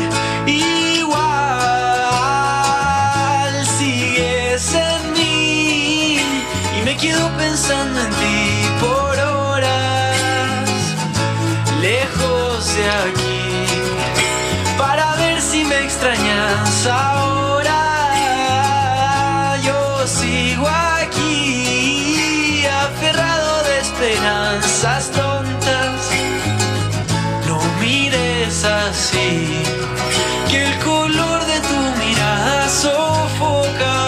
Igual sigues en mí y me quedo pensando en ti por horas, lejos de aquí, para ver si me extrañas ahora. Yo sigo aquí, aferrado de esperanzas tontas. No mires así, que el color de tu mirada sofoca.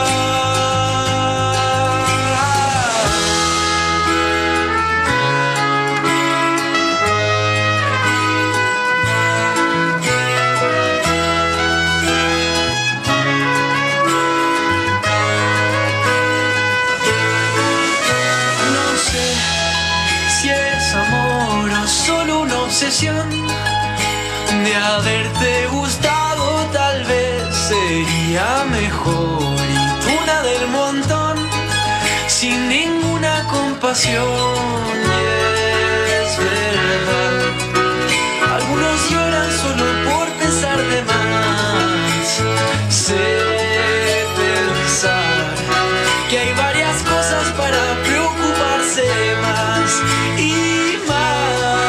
De haberte gustado tal vez sería mejor, y tú una del montón sin ninguna compasión. Y es verdad, algunos lloran solo por pensar de más. Sé pensar que hay varias cosas para preocuparse más y más.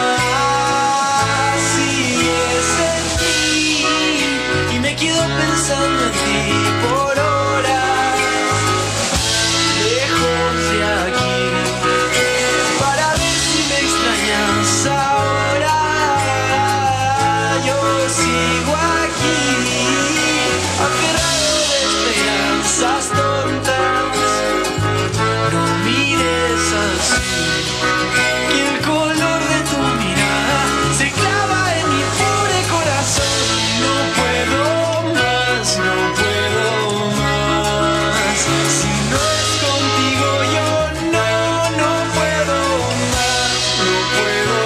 Pensando en ti por horas, lejos de aquí, para ver si me extrañas ahora. Yo sigo aquí, aferrado de esperanzas tontas. No mires así, que el color de tu mirada se clava en mi pobre corazón. No puedo, no puedo más. Si no es contigo yo no, no puedo más. No puedo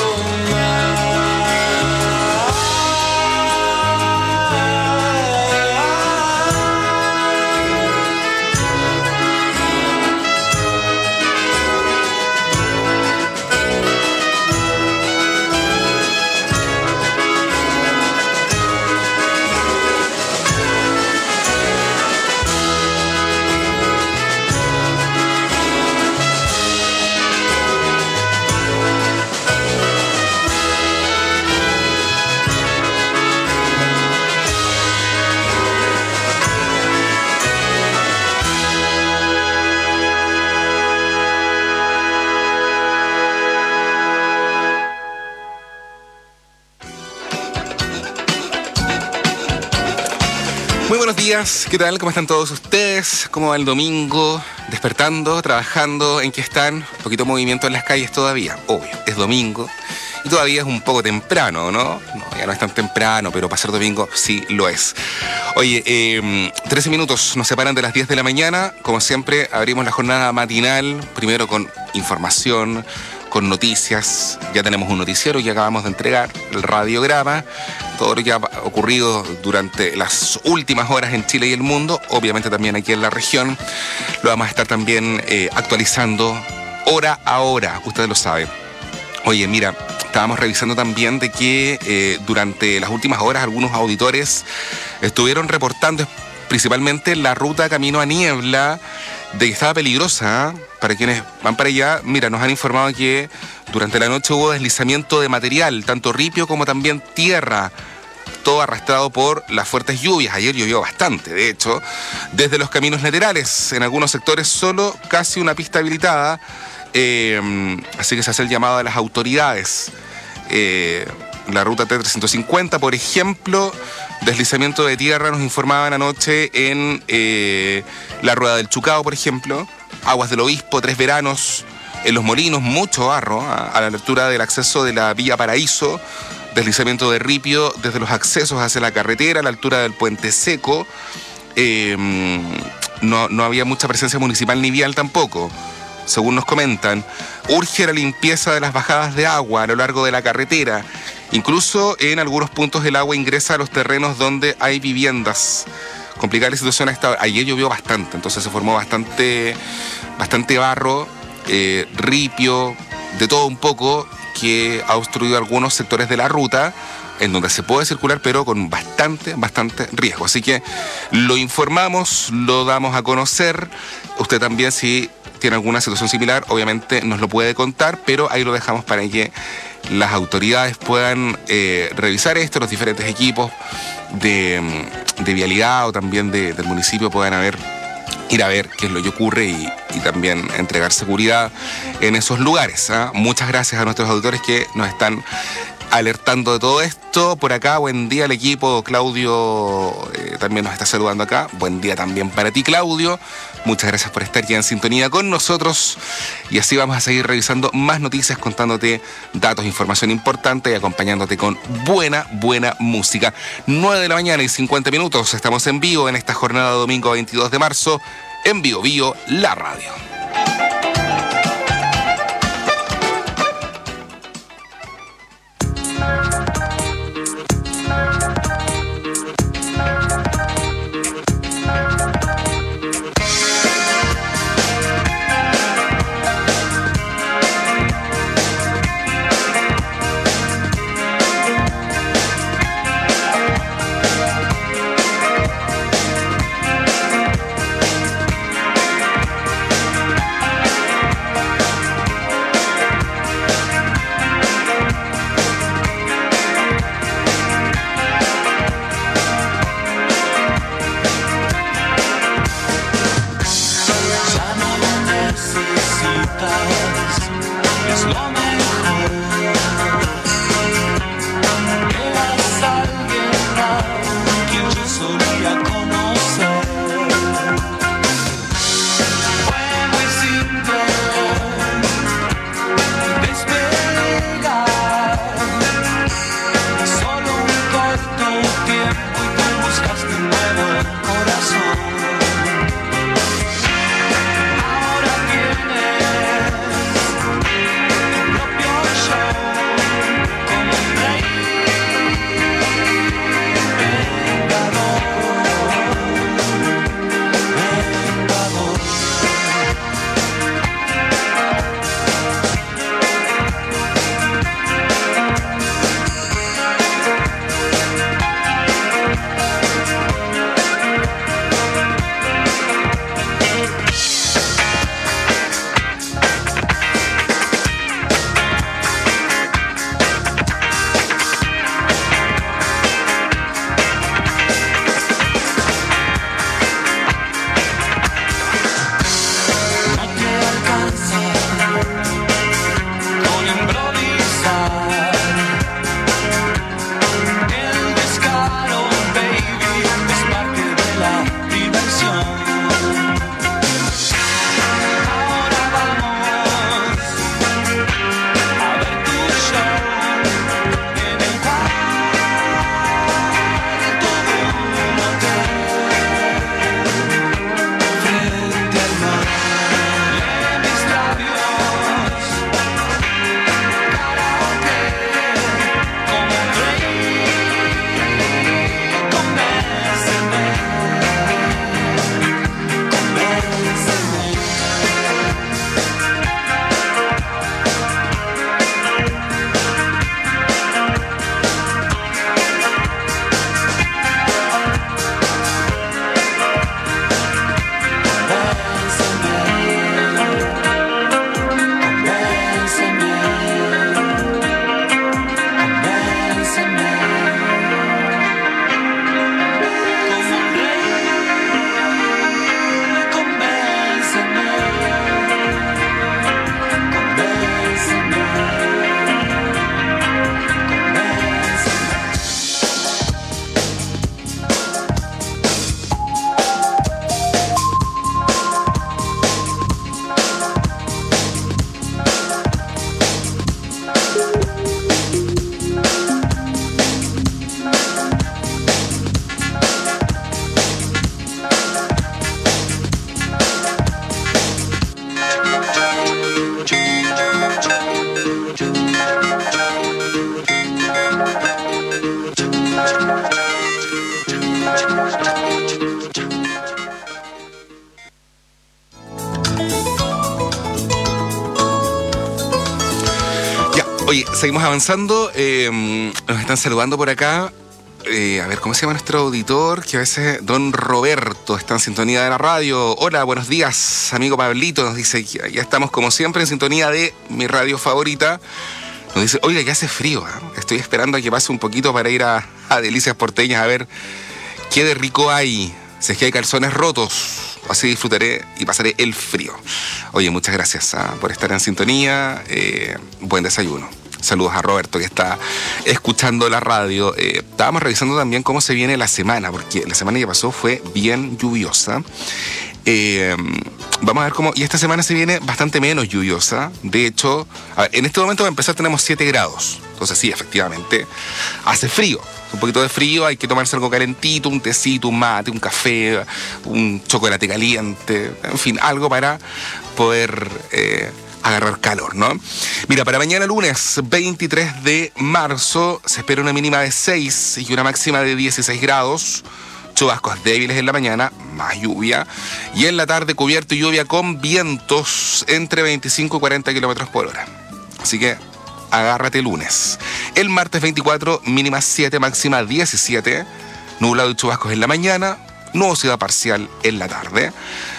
Buenos días, ¿qué tal? ¿Cómo están todos ustedes? ¿Cómo va el domingo? ¿Despertando? ¿Trabajando? ¿En qué están? Un poquito de movimiento en las calles todavía, obvio, es domingo y todavía es un poco temprano, ¿no? No, ya no es tan temprano, pero para ser domingo sí lo es. Oye, eh, trece minutos nos separan de las diez de la mañana. Como siempre, abrimos la jornada matinal, primero con información, con noticias. Ya tenemos un noticiero que acabamos de entregar, el radiograma, todo lo que ha ocurrido durante las últimas horas en Chile y el mundo, obviamente también aquí en la región. Lo vamos a estar también eh, actualizando hora a hora, ustedes lo saben. Oye, mira, estábamos revisando también de que eh, durante las últimas horas algunos auditores estuvieron reportando principalmente la ruta camino a Niebla, de que estaba peligrosa, ¿eh? Para quienes van para allá, mira, nos han informado que durante la noche hubo deslizamiento de material, tanto ripio como también tierra, todo arrastrado por las fuertes lluvias. Ayer llovió bastante, de hecho, desde los caminos laterales, en algunos sectores solo casi una pista habilitada, eh, así que se hace el llamado a las autoridades. Eh, la ruta T trescientos cincuenta, por ejemplo, deslizamiento de tierra, nos informaban anoche en eh, la Rueda del Chucao, por ejemplo, Aguas del Obispo, Tres Veranos, en Los Molinos, mucho barro, a, a la altura del acceso de la Villa Paraíso, deslizamiento de ripio desde los accesos hacia la carretera, a la altura del Puente Seco, eh, no, no había mucha presencia municipal ni vial tampoco, según nos comentan. Urge la limpieza de las bajadas de agua a lo largo de la carretera. Incluso en algunos puntos el agua ingresa a los terrenos donde hay viviendas. Complicada la situación a esta hora. Ayer llovió bastante, entonces se formó bastante, bastante barro, eh, ripio, de todo un poco, que ha obstruido algunos sectores de la ruta, en donde se puede circular, pero con bastante, bastante riesgo. Así que lo informamos, lo damos a conocer. Usted también, si tiene alguna situación similar, obviamente nos lo puede contar, pero ahí lo dejamos para que las autoridades puedan eh, revisar esto, los diferentes equipos de, de vialidad o también de, del municipio puedan haber, ir a ver qué es lo que ocurre y, y también entregar seguridad en esos lugares, ¿eh? Muchas gracias a nuestros auditores que nos están alertando de todo esto. Por acá, buen día al equipo. Claudio eh, también nos está saludando acá. Buen día también para ti, Claudio. Muchas gracias por estar ya en sintonía con nosotros. Y así vamos a seguir revisando más noticias, contándote datos, información importante y acompañándote con buena, buena música. nueve de la mañana y cincuenta minutos. Estamos en vivo en esta jornada de domingo veintidós de marzo. En Bio Bio, la radio. Ahora tienes Oye, seguimos avanzando. Eh, nos están saludando por acá. Eh, a ver, ¿cómo se llama nuestro auditor? Que a veces, don Roberto, está en sintonía de la radio. Hola, buenos días, amigo Pablito. Nos dice, ya, ya estamos como siempre en sintonía de mi radio favorita. Nos dice, oiga, ya hace frío, ¿eh? Estoy esperando a que pase un poquito para ir a, a Delicias Porteñas a ver qué de rico hay. Si es que hay calzones rotos, así disfrutaré y pasaré el frío. Oye, muchas gracias ¿eh? por estar en sintonía. Eh, buen desayuno. Saludos a Roberto que está escuchando la radio. Eh, estábamos revisando también cómo se viene la semana, porque la semana que pasó fue bien lluviosa. Eh, vamos a ver cómo... Y esta semana se viene bastante menos lluviosa. De hecho, a ver, en este momento para empezar tenemos siete grados. Entonces sí, efectivamente, hace frío. Un poquito de frío, hay que tomarse algo calentito, un tecito, un mate, un café, un chocolate caliente, en fin, algo para poder... Eh, agarrar calor, ¿no? Mira, para mañana lunes veintitrés de marzo se espera una mínima de seis y una máxima de dieciséis grados. Chubascos débiles en la mañana, más lluvia. Y en la tarde cubierto y lluvia con vientos entre veinticinco y cuarenta kilómetros por hora. Así que agárrate lunes. El martes veinticuatro, mínima siete, máxima diecisiete. Nublado y chubascos en la mañana. Nubosidad parcial en la tarde.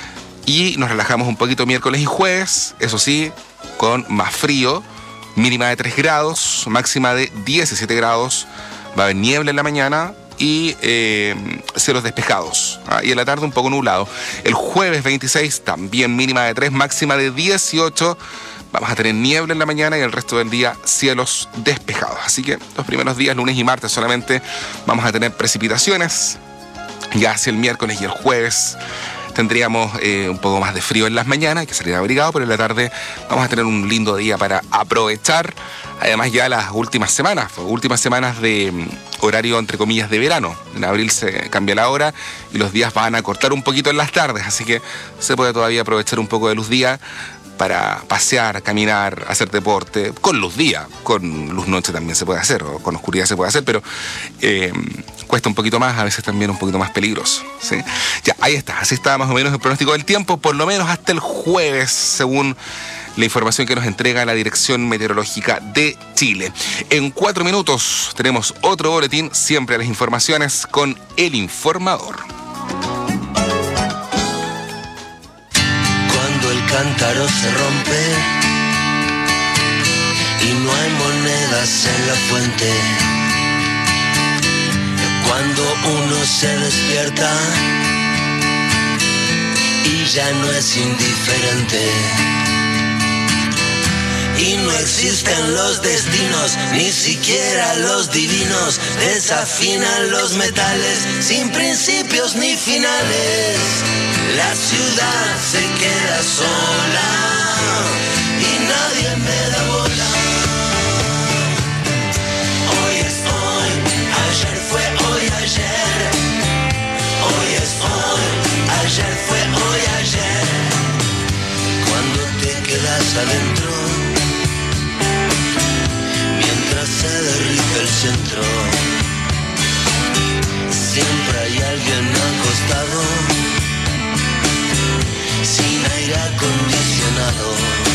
Y nos relajamos un poquito miércoles y jueves, eso sí, con más frío, mínima de tres grados, máxima de diecisiete grados, va a haber niebla en la mañana y eh, cielos despejados, ¿ah? Y en la tarde un poco nublado. El jueves veintiséis también mínima de tres, máxima de dieciocho, vamos a tener niebla en la mañana y el resto del día cielos despejados. Así que los primeros días, lunes y martes solamente, vamos a tener precipitaciones, ya hacia el miércoles y el jueves tendríamos eh, un poco más de frío en las mañanas, hay que salir abrigado, pero en la tarde vamos a tener un lindo día para aprovechar. Además ya las últimas semanas, últimas semanas de um, horario entre comillas de verano. En abril se cambia la hora y los días van a cortar un poquito en las tardes, así que se puede todavía aprovechar un poco de luz día para pasear, caminar, hacer deporte, con luz día, con luz noche también se puede hacer, o con oscuridad se puede hacer, pero eh, cuesta un poquito más, a veces también un poquito más peligroso, ¿sí? Ya, ahí está, así está más o menos el pronóstico del tiempo, por lo menos hasta el jueves, según la información que nos entrega la Dirección Meteorológica de Chile. En cuatro minutos tenemos otro boletín, siempre las informaciones con El Informador. El cántaro se rompe y no hay monedas en la fuente. Cuando uno se despierta y ya no es indiferente. Y no existen los destinos, ni siquiera los divinos. Desafinan los metales, sin principios ni finales. La ciudad se queda sola y nadie me da bola. Hoy es hoy, ayer fue hoy ayer. Hoy es hoy, ayer fue hoy ayer. Cuando te quedas adentro, mientras se derrite el centro, siempre hay alguien acostado, sin aire acondicionado.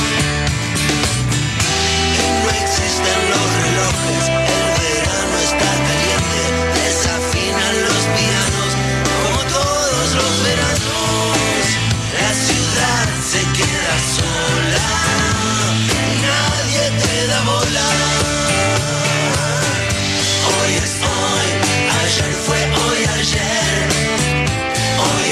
Y no existen los relojes, el verano está caliente, desafinan los pianos como todos los veranos. La ciudad se queda sola y nadie te da bola. Hoy es hoy, ayer fue hoy ayer. Hoy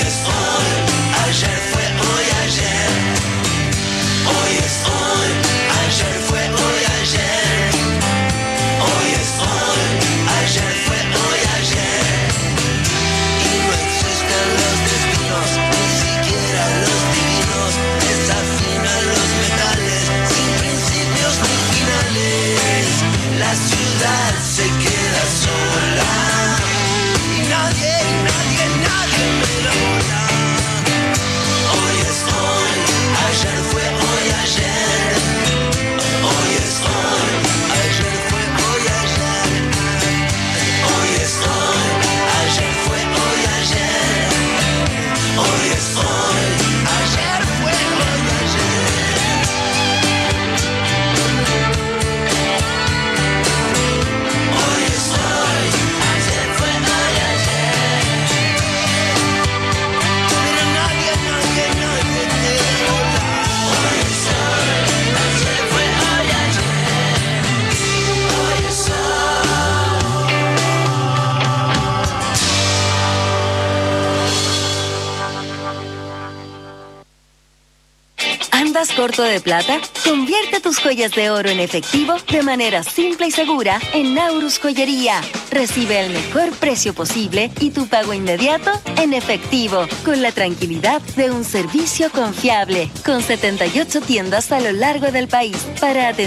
¿Andas corto de plata? Convierte tus joyas de oro en efectivo de manera simple y segura en Naurus Joyería. Recibe el mejor precio posible y tu pago inmediato en efectivo, con la tranquilidad de un servicio confiable, con setenta y ocho tiendas a lo largo del país para atender